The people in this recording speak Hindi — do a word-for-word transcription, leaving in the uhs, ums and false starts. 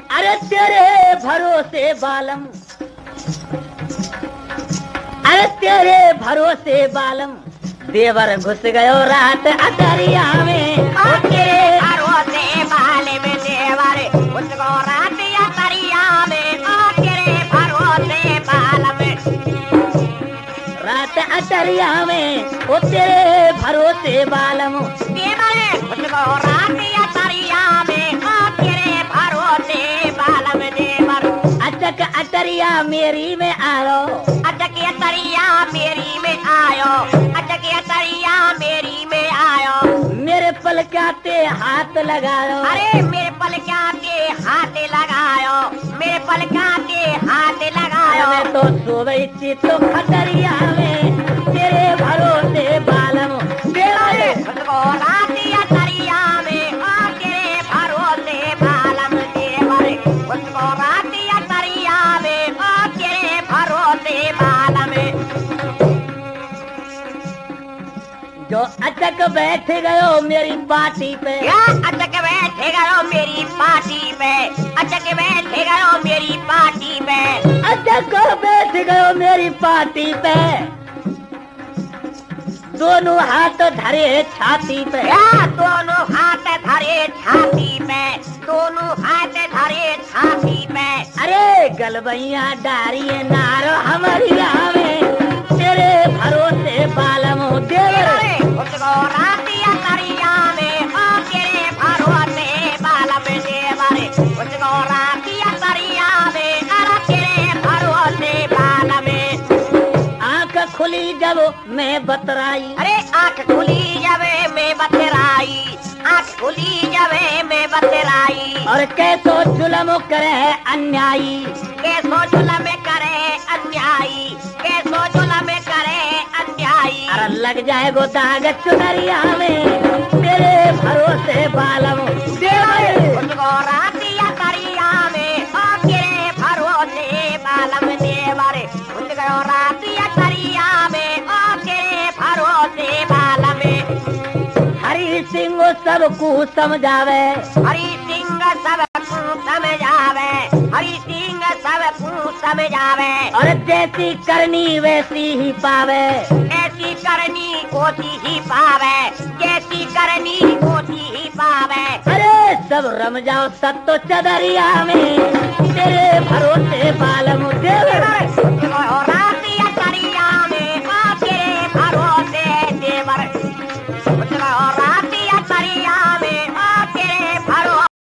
अरे तेरे भरोसे बालम, अरे तेरे भरोसे बालम, देवर घुस गयो रात अटरिया में। तेरे भरोसे बाले में देवर घुस गयो रात अटरिया में। तेरे भरोसे बाल में रात अटरिया में, ओ तेरे भरोसे बालम, देवर घुस गयो रात अटरिया में। तेरे भरोसे बाल में देवर अटक अटरिया मेरी में आयो, अटक अटरिया मेरी में आयो। अटक अटरिया मेरी में आयो। मेरे पलकाते हाथ लगायो। अरे मेरे पलकाते हाथ लगायो। मेरे पलकाते हाथ लगायो। मैं तो सोई थी तो खटरिया में, तेरे भरोसे बालम, देवर घुस गयो रात अटरिया में। तेरे भरोसे बालम देवर घुस गयो रात अटरिया में। तेरे भरोसे बाल में जो अटक बैठ गयो मेरी पार्टी पे। या अटक बैठे गयो मेरी पार्टी पे। अटक बैठे गयो मेरी पार्टी पे। अटक बैठ गयो मेरी पार्टी पे, दोनों हाथ धरे छाती पे। या दोनों हाथ धरे छाती पे। दोनों हाथ धरे छाती पे। अरे गलबैया डारी नारो हमारी में, तेरे भरोसे बालम देवर घुस गयो रात अटरिया में। तेरे भरोसे बाल में देवर घुस गयो रात अटरिया में। तेरे भरोसे बाल में आंख खुली जब मैं बतराई। अरे आँख खुली जावे मैं बतराई। आँख खुली जावे मैं बतराई। और कैसो जुलम करे अन्यायी, कैसो जुलम करे अन्यायी। कैसो जुलम करे अन्यायी। अरे लग जाए गो दाग चुनरिया में, तेरे भरोसे बालम देवर घुस गयो रात अटरिया में। तेरे भरोसे बालम देवर घुस गयो रात अटरिया में। तेरे भरोसे बाल में हरि सिंह सबको समझावे। हरि सिंह सबको समझावे। हरि सिंह सबको समझावे। और जैसी करनी वैसी ही पावे। ऐसी करनी होती ही पावे। जैसी करनी होती ही पावे। अरे सब रम जाओ सत्तो चदरिया में, तेरे भरोसे बालम देवर और